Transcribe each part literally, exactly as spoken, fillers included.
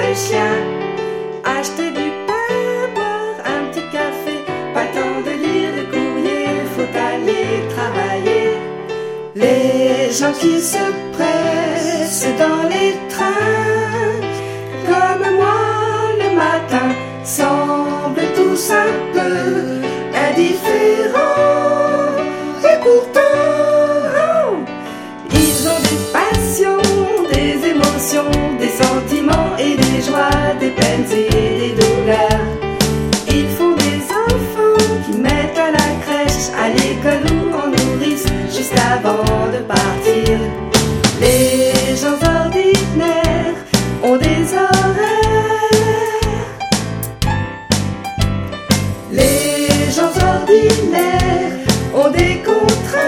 le chien, acheter du pain, boire un petit café, pas le temps de lire le courrier, faut aller travailler. Les gens qui se pressent dans les trains, comme moi le matin, semblent tous un peu indifférents. Et pourtant, ils ont des passions, des émotions, des sentiments et des joies, des peines et des douleurs. Ils font des enfants qui mettent à la crèche, à l'école ou en nourrice, juste avant de partir. Les gens ordinaires ont des horaires. Les gens ordinaires ont des contraintes.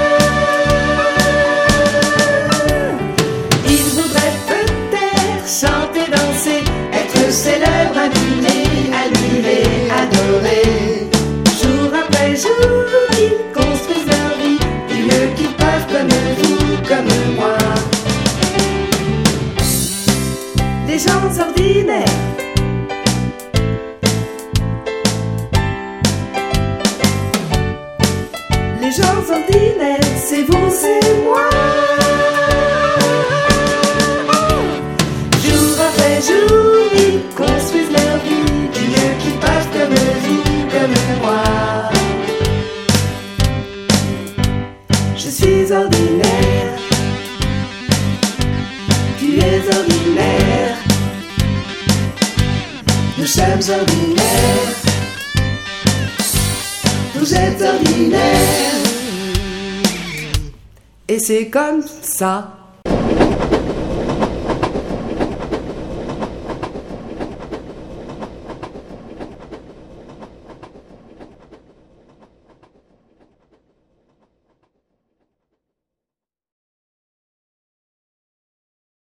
Ils voudraient peut-être chanter, danser, être célèbres, admirés, admirés, adorés. Jour après jour, ils construisent leur vie du mieux qu'ils peuvent, comme vous, comme moi. Les gens ordinaires. Les gens ordinaires, c'est vous, c'est moi. Jour après jour, ils construisent leur vie du mieux qu'ils peuvent, comme vous, comme moi. Je suis ordinaire, tu es ordinaire, nous sommes ordinaires, vous êtes ordinaire. Et c'est comme ça